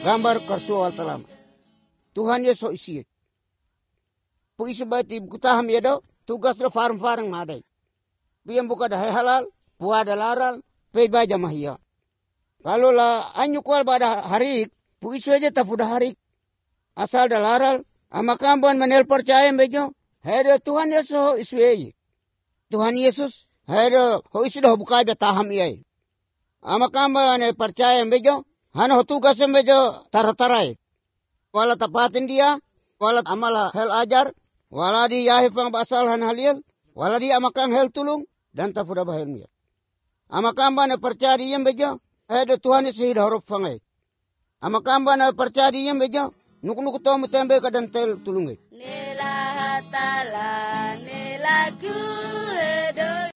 gambar karsual talama. Tuhan Yesus isi. Pu isi bati kutaham ya do, tugas do farm madai. Biam buka dah halal, puada laral, pe baja mahia. Kalau lah anyu kual pada hari, pu isi aja tafudah hari. Asal dah laral, amakamban menel percaya bejo, hede Tuhan Yesus isi. Tuhan Yesus, hede ho isi dah buka aja taham iai. Amakamban percaya bejo, hana ho tugas bejo tara-tarai. Wala tapatin dia, wala amala hel ajar, wala di yahifang basal han halil, wala di amakang hel tulung, dan tafuda bahel mia. Amakamba na percaya di bejo, hede Tuhan Yesus hidah huruf fangai. Amakamba na percaya di bejo, nuk tomu tembe kadan tel tulungai. Nila hatala, nila ku.